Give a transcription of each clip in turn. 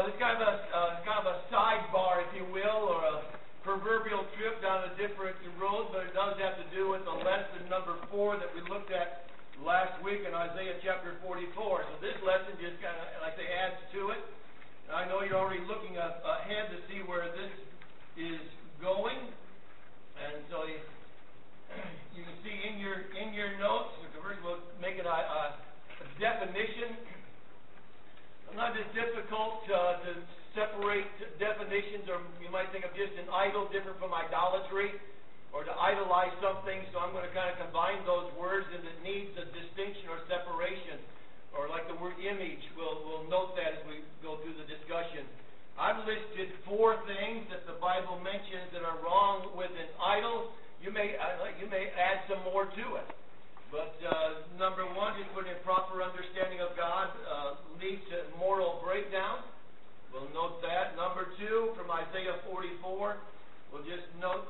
This kind of a sidebar, if you will, or a proverbial trip down a different road, but it does have to do with the lesson number 4 that we looked at last week in Isaiah chapter 44. So this lesson just kind of, like I say, adds to it. I know you're already looking ahead to see where this is going, and so you can see in your notes. First, we'll make it a definition. It's not as difficult to separate definitions, or you might think of just an idol different from idolatry, or to idolize something. So I'm going to kind of combine those words, and it needs a distinction or separation, or like the word image. We'll note that as we go through the discussion. I've listed 4 things that the Bible mentions that are wrong with an idol. You may add some more to it. But number 1, just put in proper understanding of God leads to moral breakdown. We'll note that. Number 2, from Isaiah 44, we'll just note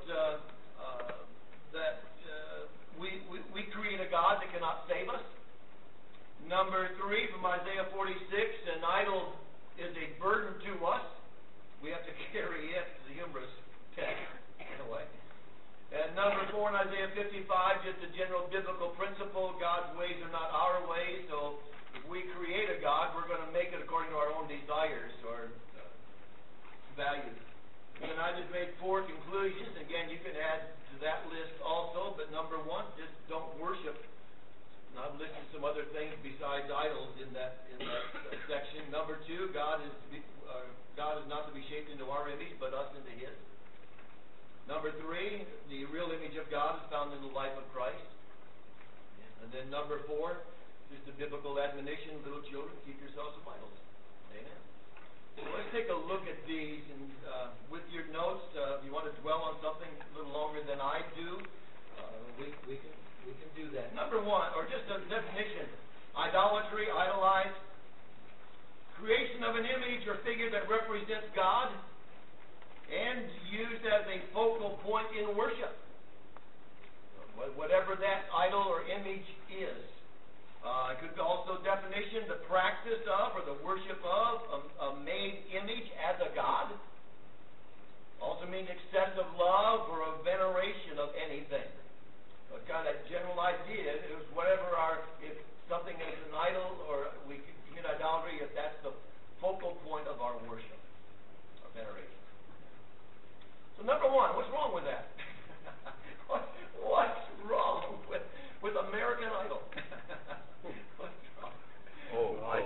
that we create a God that cannot save us. Number 3, from Isaiah 46, an idol is a burden to us. We have to carry it, the humorous text, in a way. And number 4 in Isaiah 55, just a general biblical principle. God's ways are not our ways. So if we create a God, we're going to make it according to our own desires or values. And I just made 4 conclusions. Again, you can add to that list also. But number 1, just don't worship. And I've listed some other things besides idols in that section. Number 2, God is not to be shaped into our image, but us into His. Number 3, the real image of God is found in the life of Christ. And then number 4, just a biblical admonition, little children, keep yourselves from idols. Amen. So let's take a look at these, and with your notes, if you want to dwell on something a little longer than I do, we can do that. Number 1, or just a definition: idolatry, idolize, creation of an image or figure that represents God, and used as a focal point in worship, whatever that idol or image is. It could also definition the practice of or the worship of a made image as a god. Also means excessive love or a veneration of anything. So it's kind of that general idea. It was whatever if something is an idol or we commit idolatry, if that's the focal point of our worship or veneration. So number 1, what's wrong with that? What's wrong with American Idol? What's wrong? No, we're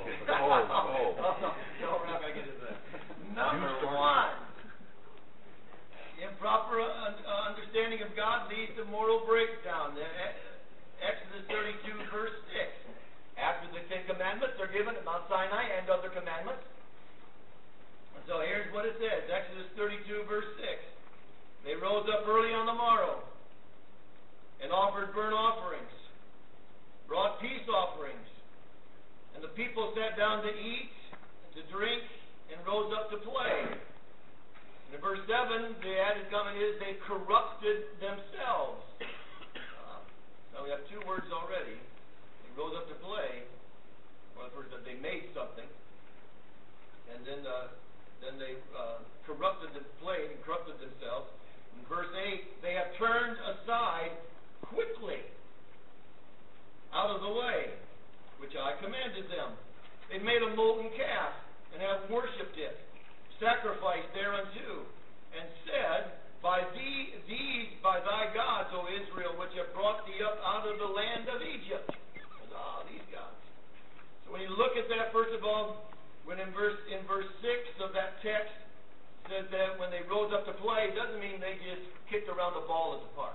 not going to get into that. Number 1, improper understanding of God leads to moral breakdown. Exodus 32, verse 6. After the 10 commandments are given at Mount Sinai and other commandments. So here's what it says, Exodus 32, verse 6. They rose up early on the morrow and offered burnt offerings, brought peace offerings, and the people sat down to eat, to drink, and rose up to play. And in verse 7, the added comment is they corrupted themselves. Now we have 2 words already. They rose up to play. Well, first they made something, and then they corrupted themselves. In verse 8, they have turned aside quickly out of the way, which I commanded them. They made a molten calf and have worshipped it, sacrificed thereunto, and said, by thy gods, O Israel, which have brought thee up out of the land of Egypt. These gods. So when you look at that, first of all, when in verse 6 of that text, says that when they rose up to play, it doesn't mean they just kicked around the ball at the park.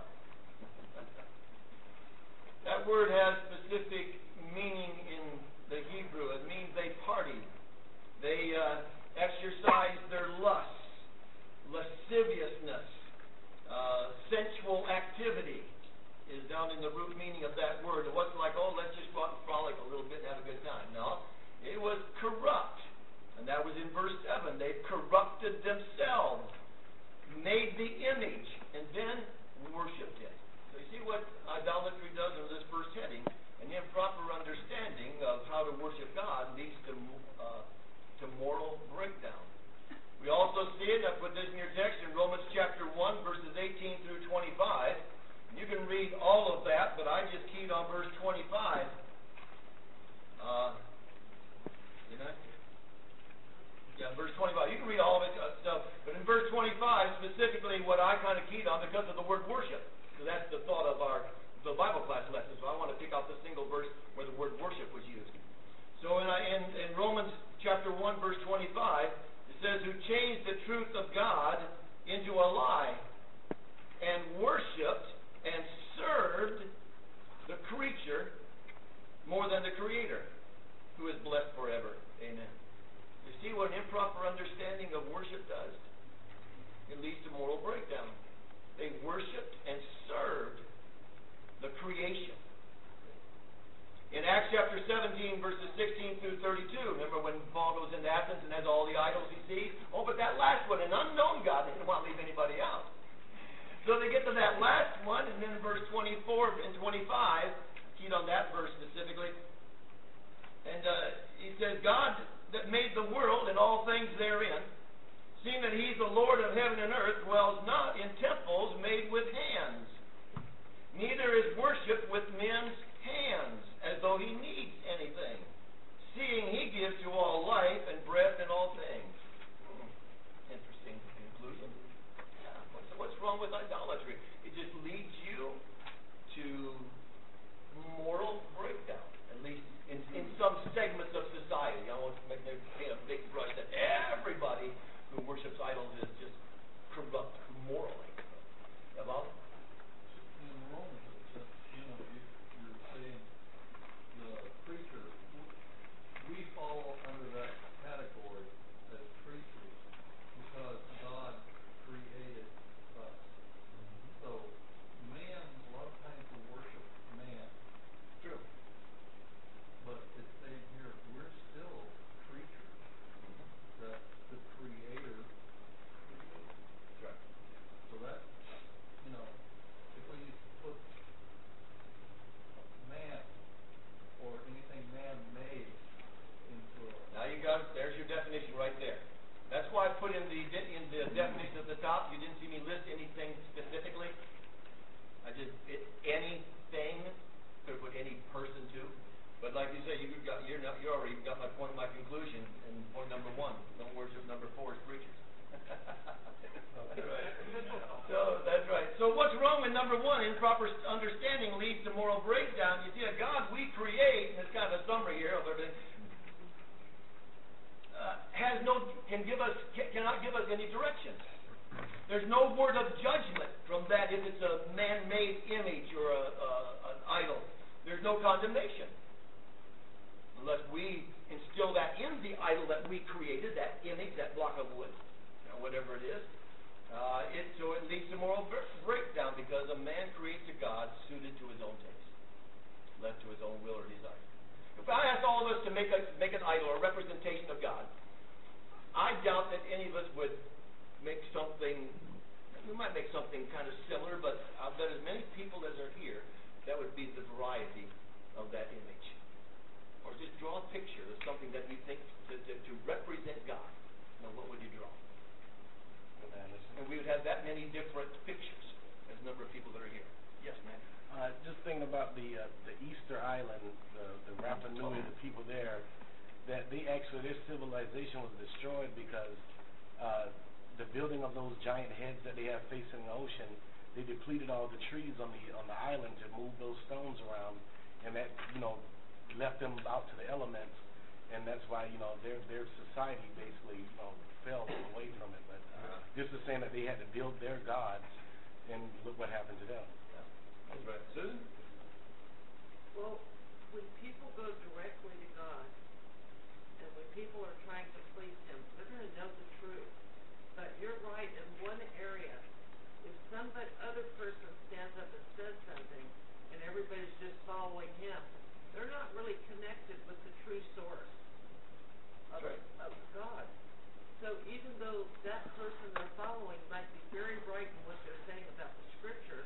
That word has specific meaning in the Hebrew. It means they partied. They exercised their lust, lasciviousness, sensual activity is down in the root meaning of that word. It wasn't like, oh, let's just go out and frolic a little bit and have a good time. No, it was corrupt. And that was in verse 7. They corrupted themselves, made the image, and then worshipped it. So you see what idolatry does in this first heading. An improper understanding of how to worship God leads to moral breakdown. it, I put this in your text in Romans chapter 1, verses 18 through 25. You can read all of that, but I just keyed on verse 25. Did I? Yeah, verse 25. You can read all of it stuff, but in verse 25, specifically what I kind of keyed on because of the word worship. So that's the thought of the Bible class lesson. So I want to pick out the single verse where the word worship was used. So in Romans chapter 1, verse 25, it says, who changed the truth of God into a lie and worshipped and served the creature more than the Creator, who is blessed forever. Amen. You see what an improper understanding of worship does? It leads to moral breakdown. They worshipped and served the creation. In Acts chapter 17, verses 16 through 32, remember when Paul goes into Athens and has all the idols he sees? Oh, but that last one, an unknown God, they didn't want to leave anybody out. So they get to that last one, and then in verse 24 and 25, keyed on that verse specifically, and he says, God that made the world and all things therein, seeing that he's the Lord of heaven and earth, dwells not in temples made with hands, neither is worship with men's hands, as though he needs anything, seeing he gives to all life and breath and all things. Interesting conclusion. Yeah. What's wrong with idolatry? It just leads you to moral breakdown, at least in some segments of society. I won't make a big brush that everybody who worships idols is just corrupt morally. About in Romans, it says, you're saying the creature, we fall under that category as creatures because God created us. So man, a lot of times we worship man. true. But it's saying here, we're still creatures that the Creator created. That's right. So that, if we put man or anything man-made into a... Now you got, there's your definition right there. That's why I put in the definition at the top. You didn't see me list anything specifically. I just, anything, could have put any person too. But like you say, you already got my point, my conclusion, and point number 1. Don't worship number 4 is preachers. That's right. So that's right. So what's wrong with number 1? Improper understanding leads to moral breakdown. You see, a God we create, and it's kind of a summary here of everything, cannot give us any direction. There's no word of judgment from that if it's a man-made image or an idol. There's no condemnation. Unless we instill that in the idol that we created, that image, that block of wood, whatever it is. So it leads to moral breakdown because a man creates a God suited to his own taste, left to his own will or desire. If I asked all of us to make an idol, a representation of God, I doubt that any of us would make something. We might make something kind of similar, but I'll bet as many people as are here, that would be the variety of that image. Or just draw a picture of something that you think to represent God. Now, what would you draw? And we would have that many different pictures as a number of people that are here. Yes, ma'am. Just thinking about the Easter Island, the Rapa Nui, the people there, that their civilization was destroyed because the building of those giant heads that they have facing the ocean, they depleted all the trees on the island to move those stones around, and that left them out to the elements, and that's why their society basically fell away from it. But this is saying that they had to build their gods, and look what happened to them. Yeah. That's right. Susan? Well, when people go directly to God, and when people are trying to please Him, they're going to know the truth. But you're right, in one area, if other person stands up and says something, and everybody's just following him, they're not really connected with the true source of God. So even though that person they're following might be very bright in what they're saying about the Scriptures,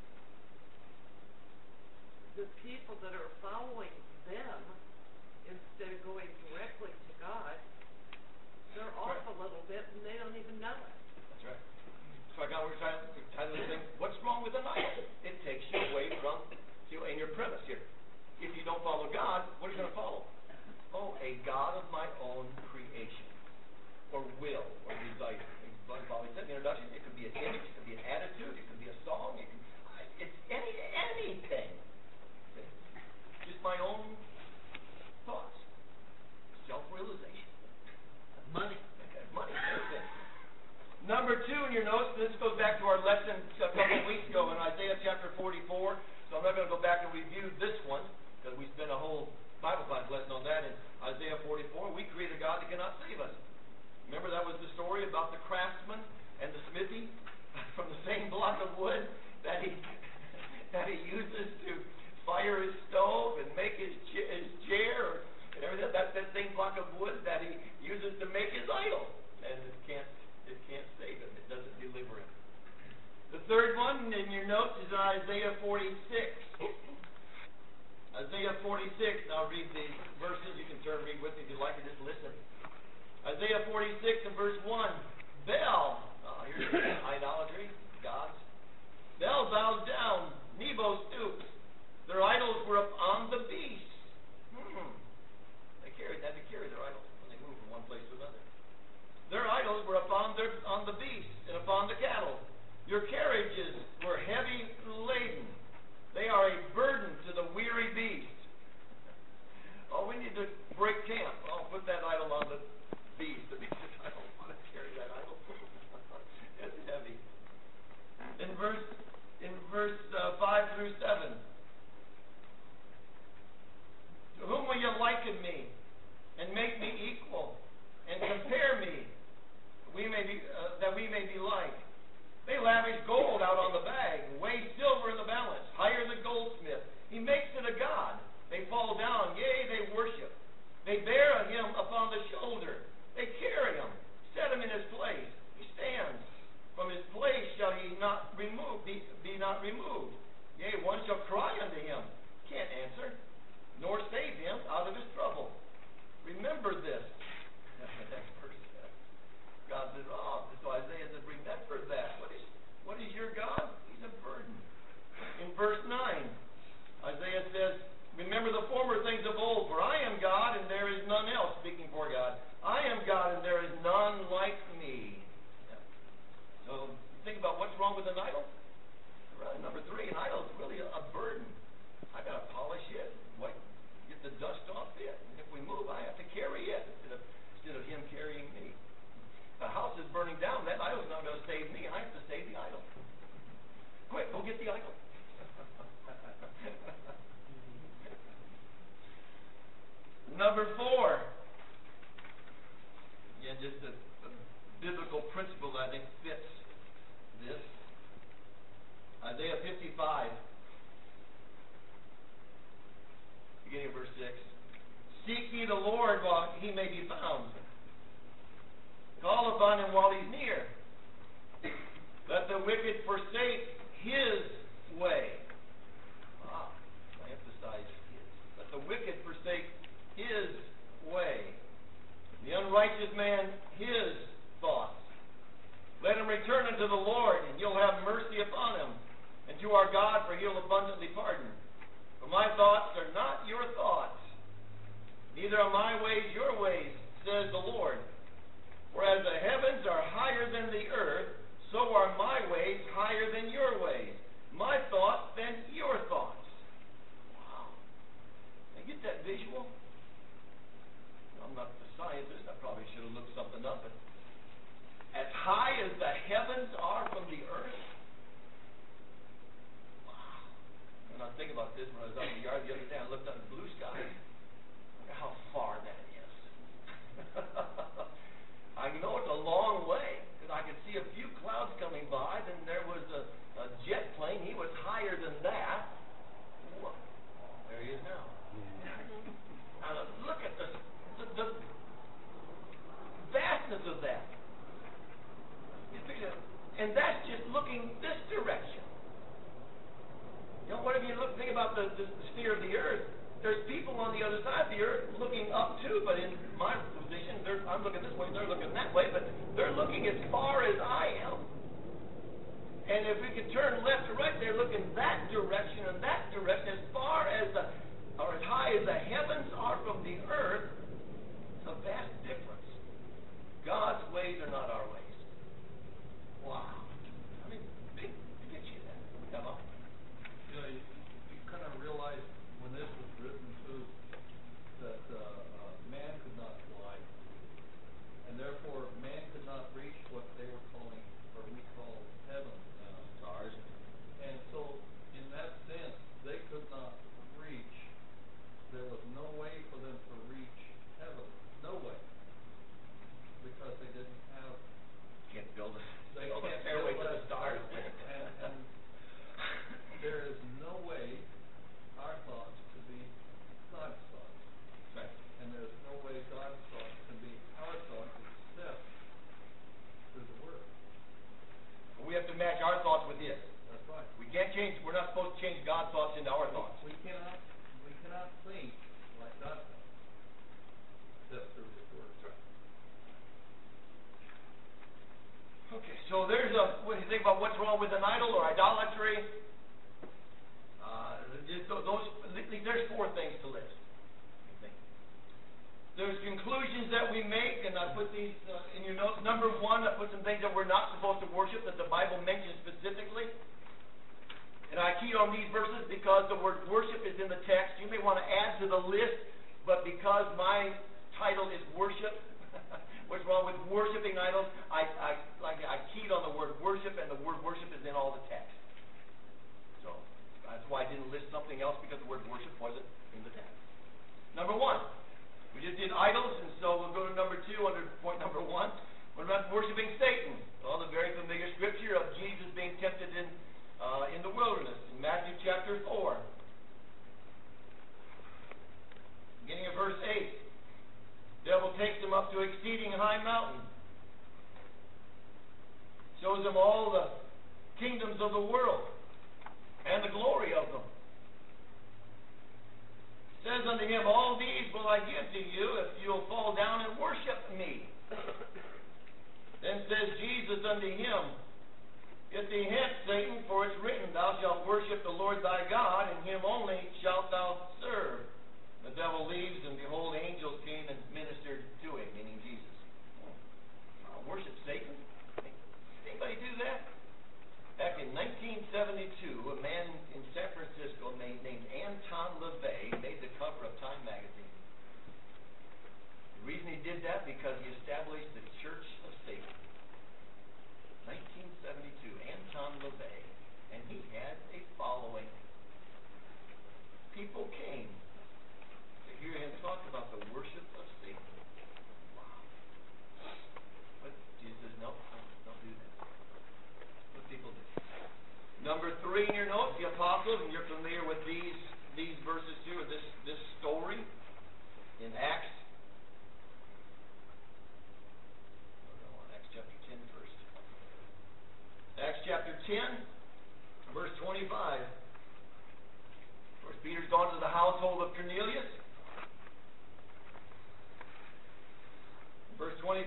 the people that are following them, instead of going directly to God, they're off a little bit, and they don't even know it. That's right. So I got we're titling this thing, What's Wrong with an Idol? It takes you away from, in your premise here. If you don't follow God, what are you going to follow? Oh, a God of my own creation, or will, or desire. Like Bobby said in the introduction, it could be an image, it could be an attitude, it could be a song, it's anything. Just my own thoughts. Self-realization. Money. Okay, money, everything. Number 2 in your notes, this goes back to our lesson a couple of weeks ago in Isaiah chapter 44, so I'm not going to go back and review this one, because we spent a whole Bible class lesson on that in Isaiah 44. We create a God that cannot save us. Remember that was the story about the craftsman and the smithy from the same block of wood that he uses to fire his stove and make his chair and everything. That's that same block of wood that he uses to make his idol, and it can't save him. It doesn't deliver him. The third one in your notes is Isaiah 46. Isaiah 46. Now read these verses. You can turn and read with me if you like, or just listen. Isaiah 46 and verse 1. Baal. Here's idolatry. Gods. Baal bows down. Nebo stoops. Their idols were upon the beast. They had to carry their idols when they moved from one place to another. Their idols were on the beasts and upon the cattle. Your carriages were heavy laden. They are a burden to the weary beast. Oh, we need to break camp. Oh, put that idol on the beast. The beast, I don't want to carry that idol. It's heavy. In verse 5 through 7. To whom will you liken me, and make me equal, and compare me, that we may be like? They lavish gold out on the bag, weigh silver in the balance, hire the goldsmith. He makes it a god. They fall down, yea, they worship. They bear him upon the shoulder. They carry him, set him in his place. He stands. From his place shall he not be not removed. Yea, one shall cry unto him, can't answer, nor save him out of his trouble. Remember this. That's verse 7. God says, so Isaiah says, remember that. What is your God? He's a burden. In verse 9, Isaiah says, remember the former things of old, for I am God and there is none else, speaking for God. I am God and there is none like me. Yeah. So think about what's wrong with an idol. Number 3, an idol is really a burden. I got to polish it, get the dust off it. And if we move, I have to carry it instead of him carrying me. The house is burning down. That idol's not going to save me. I have to save the idol. Quick, go get the idol. Number 4. Yeah, just a biblical principle that I think fits this. Isaiah 55. Beginning of verse 6. Seek ye the Lord while he may be found. Call upon him while he's near. Let the wicked forsake his way. I emphasize his. Let the wicked forsake his way. The unrighteous man his thoughts. Let him return unto the Lord, and he'll have mercy upon him. And to our God, for he'll abundantly pardon. For my thoughts are not your thoughts, neither are my ways your ways, says the Lord. For as the heavens are higher than the earth, so are my ways higher than your ways, my thoughts than your thoughts. Wow. Now get that visual? I'm not the scientist. I probably should have looked something up. But as high as the heavens are from the earth, wow. And I was thinking about this when I was out in the yard the other day. I looked up at the blue sky. Look at how far that is. I know it's a long way, because I could see a few clouds coming by. Then there was a jet plane. He was higher than that. Whoa. There he is now. Now look at the vastness of that. And that's just looking this direction. You know, whatever you think about the sphere of the earth, there's people on the other side of the earth looking up too, but in my position, I'm looking this way, they're looking that way, but they're looking as far as I am. And if we could turn left or right, they're looking that direction and that direction, as far as or as high as the heavens are from the earth. It's a vast difference. God's ways are not our ways. Wow. I mean, picture that. Come on. You know, you kind of realize when this was written too, that man could not fly, and therefore man could not reach what they were calling, or we call heaven now. Stars. And so, in that sense, they could not reach. There was no way for them to reach heaven. No way. Because they didn't have. Can't build a They build a can't stairway build to the that. stars. And there is no way our thoughts could be God's thoughts. Right. And there's no way God's thoughts can be our thoughts except through the Word. We have to match our thoughts with His. That's right. We can't change. We're not supposed to change God's thoughts into our thoughts. We cannot think like God thinks except through His Word. Okay, so there's when you think about what's wrong with an idol or idolatry, there's four things to list. There's conclusions that we make, and I put these in your notes. Number one, I put some things that we're not supposed to worship that the Bible mentions specifically. And I keyed on these verses because the word worship is in the text. You may want to add to the list, but because my title is worship, what's wrong with worshiping idols, I keyed on the word worship, and the word worship is in all the text. So that's why I didn't list something else, because the word worship wasn't in the text. Number one. We just did idols, and so we'll go to number two under point number one. What about worshiping Satan? Well, the very familiar scripture of Jesus being tempted in the wilderness in Matthew chapter 4. Beginning of verse 8. The devil takes him up to an exceeding high mountain. Shows him all the kingdoms of the world and the glory of them. Says unto him, all these will I give to you if you'll fall down and worship me. Then says Jesus unto him, get thee hence, Satan, for it's written, thou shalt worship the Lord thy God, and him only shalt thou serve. The devil leaves, and behold, angels came and ministered to him, meaning Jesus. Worship Satan? Anybody do that? Back in 1972, a man in San Francisco named Anton LaVey made the cover of Time magazine. The reason he did that, because he established the Church of Satan. 1972, Anton LaVey, and he had a following. People came to hear him talk about the worship of Satan. Wow. But Jesus says, no, don't do that. What people do. Number three in your notes, the apostles, and you're familiar with these verses too, or this story in Acts. Acts chapter 10 first. Acts chapter 10, verse 25. Of course, Peter's gone to the household of Cornelius. Verse 25,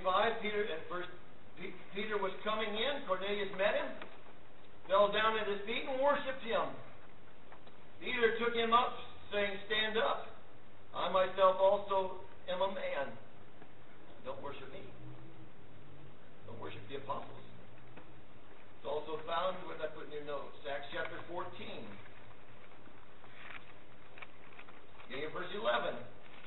Peter was coming in. Cornelius met him, fell down at his feet, and worshipped him. Peter took him up, saying, stand up. I myself also am a man. Don't worship me. Don't worship the apostles. It's also found, what I put in your notes, Acts chapter 14. Beginning of verse 11.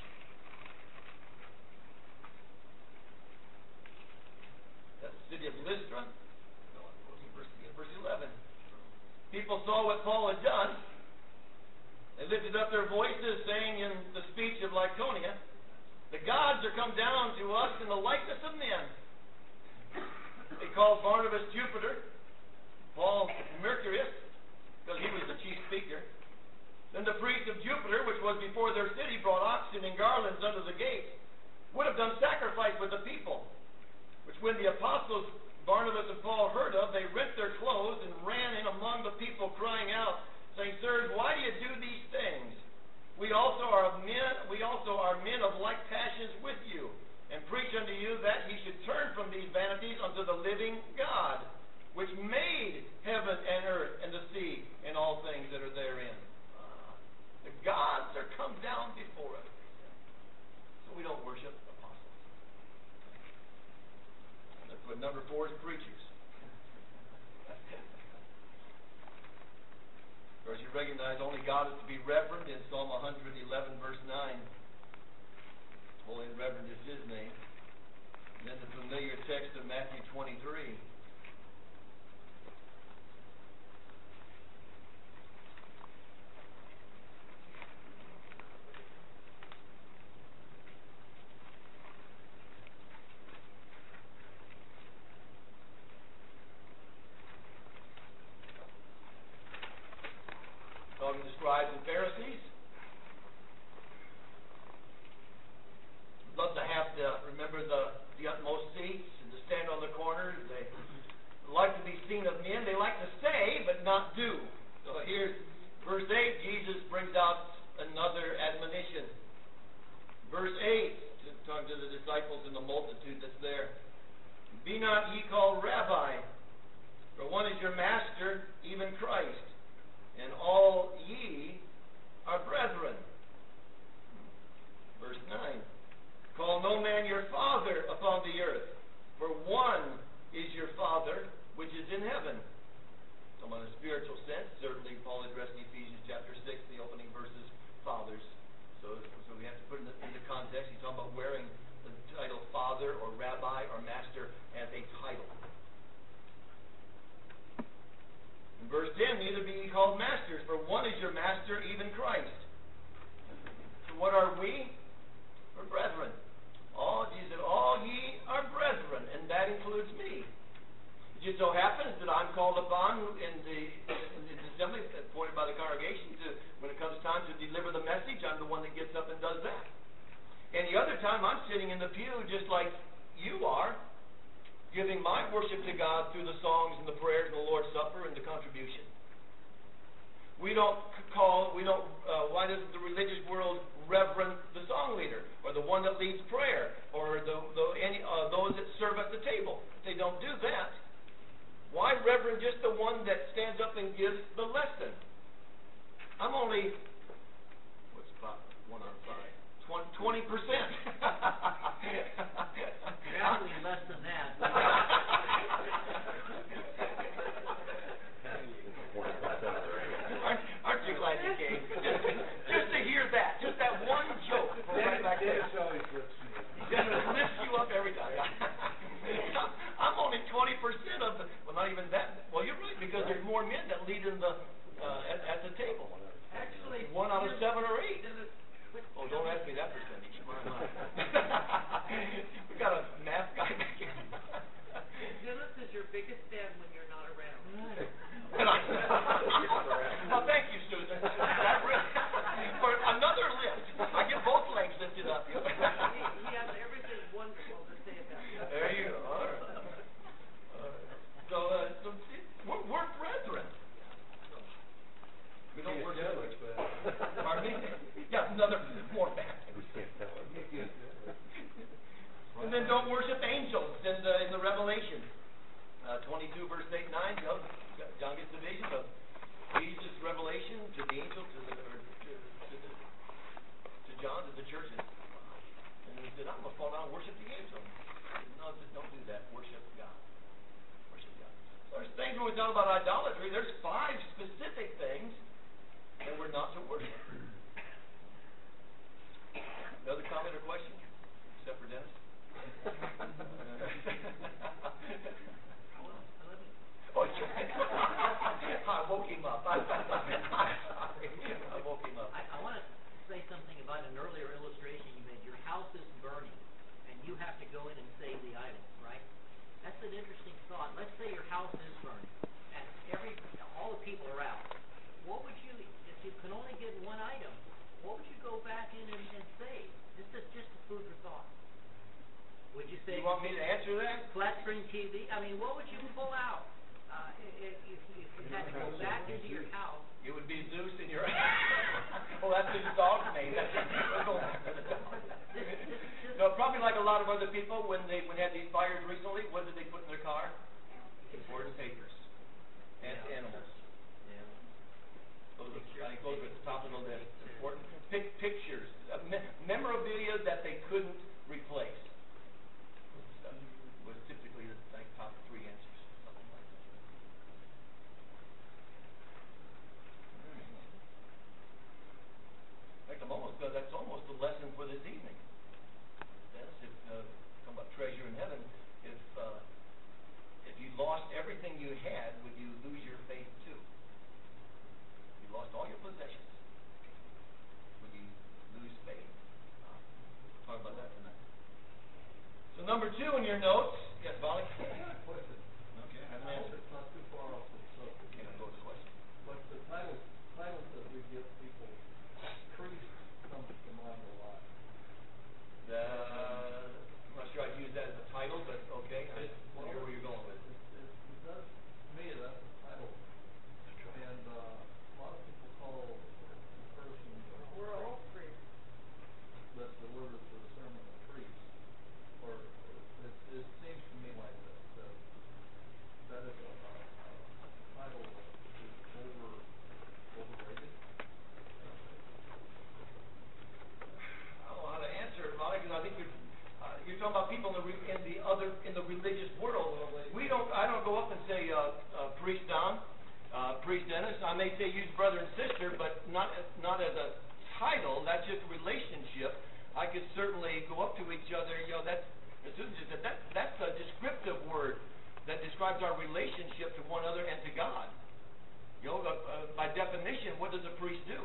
That's the city of Lystra. Verse 11. People saw what Paul had done. They lifted up their voices, saying in the speech of Lycaonia, the gods are come down to us in the likeness of men. They called Barnabas Jupiter, Paul Mercurius, because he was the chief speaker. Then the priest of Jupiter, which was before their city, brought oxen and garlands unto the gate, would have done sacrifice with the people, which when the apostles Barnabas and Paul heard of, they rent their clothes and ran in among the people, crying out, saying, sirs, why do you do these things? We also are men of like passions with you. and preach unto you that ye should turn from these vanities unto the living God, which made heaven and earth and the sea and all things that are therein. The gods are come down before us. So we don't worship apostles. And that's what number 4 is, preachers. Of course, you recognize only God is to be reverend in Psalm 111, verse 9. Holy and reverend is His name. And then the familiar text of Matthew 23. Talking to scribes and Pharisees. Love to have to remember the utmost seats and to stand on the corners. They like to be seen of men. They like to say but not do. So here's verse 8. Jesus brings out another admonition. Verse 8, talking to the disciples and the multitude that's there. Be not ye called rabbi, for one is your master, even Christ, and all ye are brethren. Verse 9. Call no man your father upon the earth, for one is your Father which is in heaven. So in a spiritual sense, certainly Paul addressed in Ephesians chapter 6, the opening verses, fathers. So we have to put it into context. He's talking about wearing the title father or rabbi or master as a title. In verse 10, neither be ye called masters, for one is your master, even Christ. So what are we? We're brethren. Jesus said, all ye are brethren, and that includes me. It just so happens that I'm called upon in the assembly, appointed by the congregation, to, when it comes time to deliver the message, I'm the one that gets up and does that. And the other time, I'm sitting in the pew just like you are, giving my worship to God through the songs and the prayers and the Lord's Supper and the contribution. Why doesn't the religious world reverend the song leader, or the one that leads prayer, or those that serve at the table? They don't do that. Why reverend just the one that stands up and gives the lesson? I'm only, what's about 1 on 5? 20%. Actually less than that. Aren't you glad you came? Just to hear that. Just that one joke from right back there. It lifts you up every time. I'm only 20% of the, well, not even that. Well, you're right, because there's more men that lead in the at the table. Actually, 1 out of 7 or 8. Oh, don't ask me that percentage. We got a math guy back here. Dennis is your biggest fan when you're not around. Well, thank you, Susan. For another lift. I get both legs lifted up. He has everything wonderful to say about you. There you go. All right. So we're brethren. We don't work together. Pardon me? Yeah, another more back. And then don't worship angels in the Revelation. 22 verse 8 and 9. John gets the vision of Jesus' revelation to the angel, to John, to the churches. And he said, I'm going to fall down and worship the angel. No, just don't do that. Worship God. Worship God. So there's things when we talk about idolatry, there's 5 specific things that we're not to worship. Another comment or question? Except for Dennis? Oh, I woke him up. I'm sorry. I woke him up. I want to say something about an earlier illustration you made. Your house is burning, and you have to go in and save the item, right? That's an interesting thought. Let's say your house is burning, and all the people are out. What would you, if you can only get one item, what would you go back in and save? This is just a food for thought. Would you say? You want me to answer that? Flat screen TV? I mean, what would you pull out if you had to go back into your house? It would be Zeus in your. Oh, that's his dog's name. That's go back to the dog. This No, probably like a lot of other people, when they had these fires recently, what did they put in their car? Important papers and animals. Yeah. Those are, I think those are at the top of the list. Important pictures, memorabilia that they couldn't replace. Was typically the top three answers, something like that. In fact, that's almost the lesson for this evening. That's if talking about treasure in heaven. If you lost everything you had, would you lose your faith too? If you lost all your possessions, would you lose faith? Talk about that tonight. So number 2 in your notes. Yes, Molly? I got a question. Okay, I have I an hope answer. it's not too far off the subject. Okay, go with the question. But the titles that we give people, priest comes to mind a lot. I'm not sure I'd use that as a title, but okay, I hear where you're going with it. It does, to me, that's a title. And a lot of people call the person We're all free. that delivers the sermon a priest. Or it seems to me like that is a title that is overrated. I don't know how to answer it, Molly, because I think you're talking about people in the religious world. I don't go up and say priest Don, priest Dennis. I may say use brother and sister, but not as a title. That's just a relationship. I could certainly go up to each other. That's a descriptive word that describes our relationship to one another and to God. By definition, what does a priest do?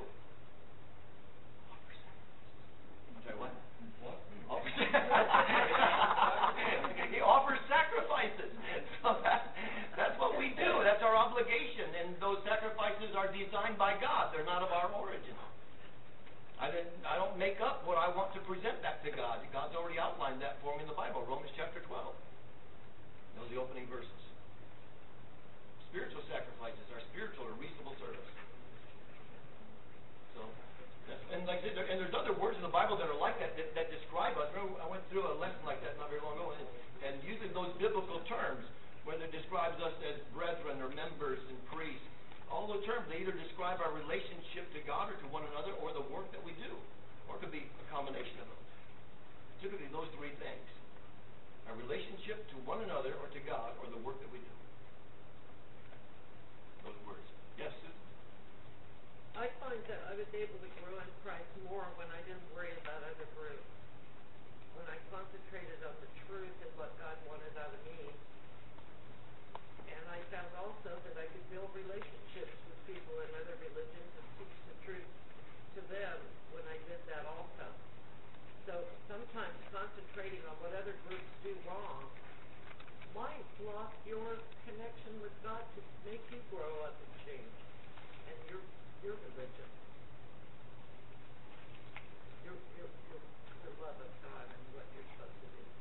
Sorry, what? He offers sacrifices. So that's what we do. That's our obligation. And those sacrifices are designed by God. They're not of our origin. I don't make up what I want to present that to God. God's already outlined that for me in the Bible, Romans chapter 12. Those are the opening verses. Spiritual sacrifices are spiritual or reasonable service. So, and like I said, and there's other words in the Bible that are like that describe us. Remember, I went through a lesson like that not very long ago, and using those biblical terms, whether it describes us as brethren or members and priests, all those terms, they either describe our relationship to God or to one another or the work that we do. Or it could be a combination of those. Typically those three things. Our relationship to one another or to God or the work that we do. Those words. Yes, Susan? I find that I was able to grow in Christ more when I didn't worry about other groups. When I concentrated on the truth and what God wanted out of me. And I found also that I could build relationships with people in other religions and teach the truth to them when I did that also. So sometimes concentrating on what other groups do wrong might block your connection with God to make you grow up and change. And your religion. Your love of God and what you're supposed to do.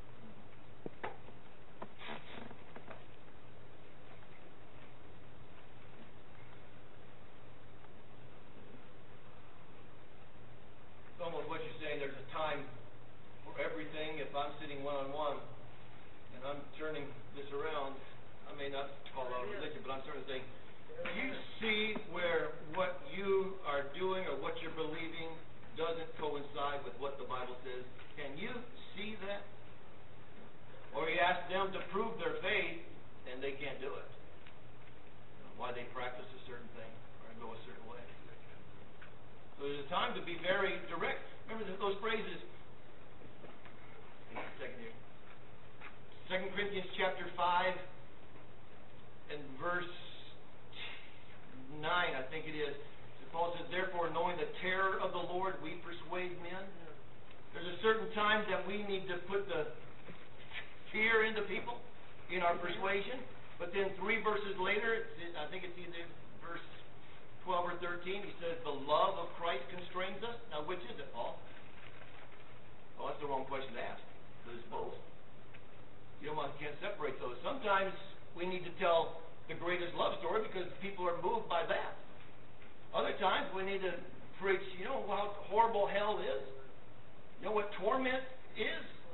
It's almost what you're saying. There's a time for everything. If I'm sitting one-on-one and I'm turning this around, I may not call it out religion, but I'm sort of saying, do you see where what you are doing or what you're believing doesn't coincide with what the Bible says? Can you see that? Or you ask them to prove their faith, and they can't do it. Why they practice a certain thing or go a certain way. So there's a time to be very direct. Remember those phrases. Take a second here. 2 Corinthians chapter 5 and verse 9, I think it is. Paul says, therefore, knowing the terror of the Lord, we persuade men. There's a certain time that we need to put the fear into people in our persuasion. But then 3 verses later, I think it's either verse 12 or 13, he says, the love of Christ constrains us. Now, which is it, Paul? Oh, that's the wrong question to ask. Because it's both. You can't separate those. Sometimes we need to tell the greatest love story because people are moved by that. Other times we need to preach, how horrible hell is. You know what torment is?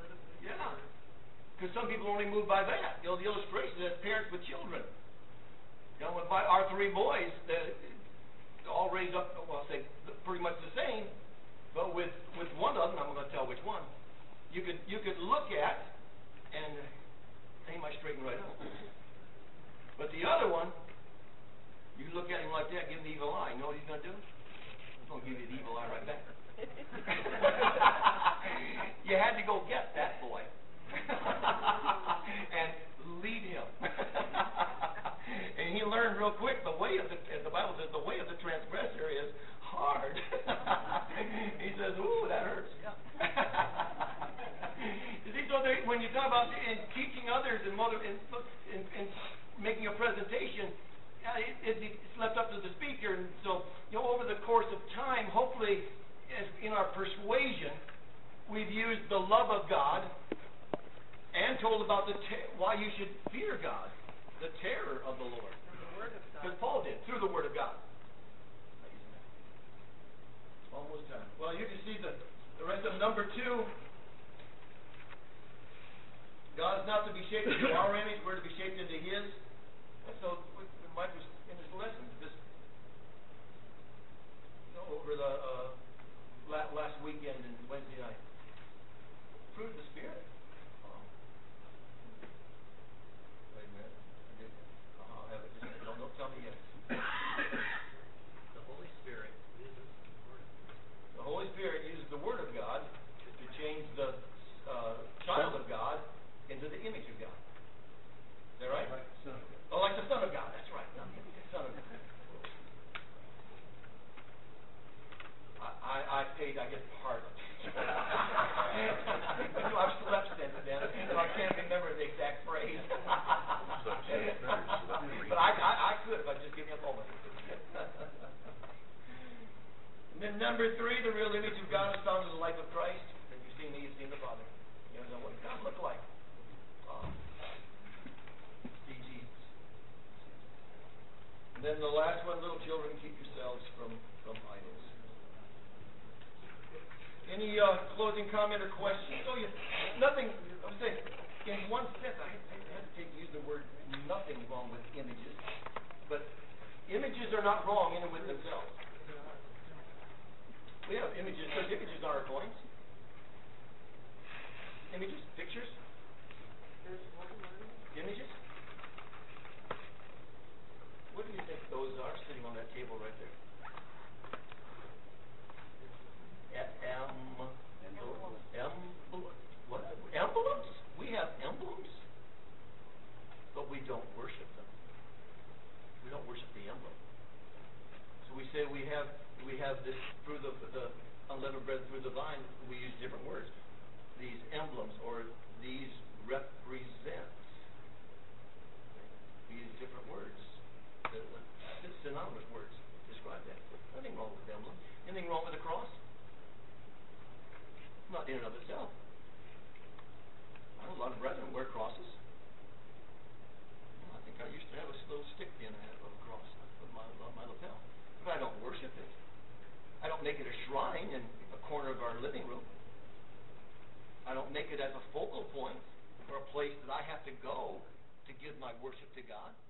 Yeah. Because some people only move by that. You know, the illustration is parents with children. You know, with our three boys, they're all raised up, well, I'll say pretty much the same, but with one of them, I'm going to tell which one, you could look at, and he might straighten right up. But the other one, you look at him like that, give him the evil eye. You know what he's going to do? He's going to give you the evil eye right back. You had to go get that boy and lead him. And he learned real quick the way of the Bible says, the way of the transgressor is hard. He says, ooh, that hurts. Yeah. You see, so when you talk about in teaching others and making a presentation, it's left up to the speaker. And so, you know, over the course of time, hopefully, in our persuasion, we've used the love of God and told about why you should fear God, the terror of the Lord. Through the Word of God. Because Paul did, through the Word of God. Almost done. Well, you can see the rest of number 2. God is not to be shaped into our image, we're to be shaped into His. And so we might just in this lesson, just over the last weekend and Wednesday night. Fruit of the Spirit. Amen. I'll have it. Just don't tell me yet. The Holy Spirit uses the Word. The Holy Spirit uses the Word of God to change the child of God into the image of God. Is that right? Like the Son of God. Oh, like the Son of God. That's right. Not the Son of God. I paid, I guess, part of it. I've slept since then, so I can't remember the exact phrase. But I could if I just give me a moment. And then number 3, the real image of God is found in the life of Christ. If you've seen me, you've seen the Father. You know what God looked like. See Jesus. And then the last one, little children, keep yourselves from idols. Any closing comment or question? So nothing, I would say, in one sense, I hesitate to use the word nothing wrong with images, but images are not wrong in and with themselves. We have images, because images are our coins. Images, pictures, There's one word. images. What do you think those are sitting on that table right there? What? Emblems? We have emblems, but we don't worship them. We don't worship the emblem. So we say we have this through the unleavened bread through the vine. We use different words. These emblems or these represent. We use different words. It's synonymous words to describe that. Nothing wrong with emblem. Anything wrong with the cross? Not in and of itself. I know a lot of brethren wear crosses. I think I used to have a little stick pin I had of a cross on my lapel. But I don't worship it. I don't make it a shrine in a corner of our living room. I don't make it as a focal point or a place that I have to go to give my worship to God.